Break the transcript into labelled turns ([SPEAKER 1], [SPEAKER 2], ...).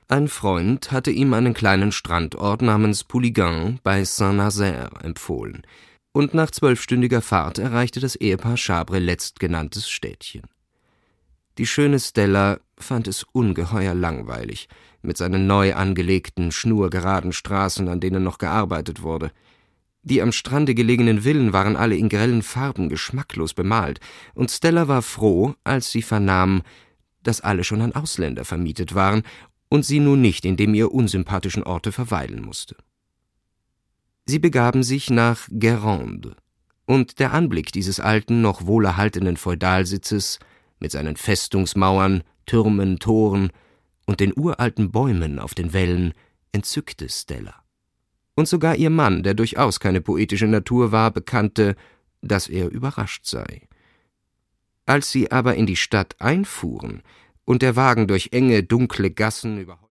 [SPEAKER 1] Ein Freund hatte ihm einen kleinen Strandort namens Pouliguen bei Saint-Nazaire empfohlen, und nach 12-stündiger Fahrt erreichte das Ehepaar Chabre letztgenanntes Städtchen. Die schöne Stella fand es ungeheuer langweilig, mit seinen neu angelegten, schnurgeraden Straßen, an denen noch gearbeitet wurde. Die am Strande gelegenen Villen waren alle in grellen Farben geschmacklos bemalt, und Stella war froh, als sie vernahm, dass alle schon an Ausländer vermietet waren und sie nun nicht in dem ihr unsympathischen Orte verweilen musste. Sie begaben sich nach Guérande, und der Anblick dieses alten, noch wohlerhaltenen Feudalsitzes mit seinen Festungsmauern, Türmen, Toren und den uralten Bäumen auf den Wällen entzückte Stella. Und sogar ihr Mann, der durchaus keine poetische Natur war, bekannte, dass er überrascht sei. Als sie aber in die Stadt einfuhren und der Wagen durch enge, dunkle Gassen über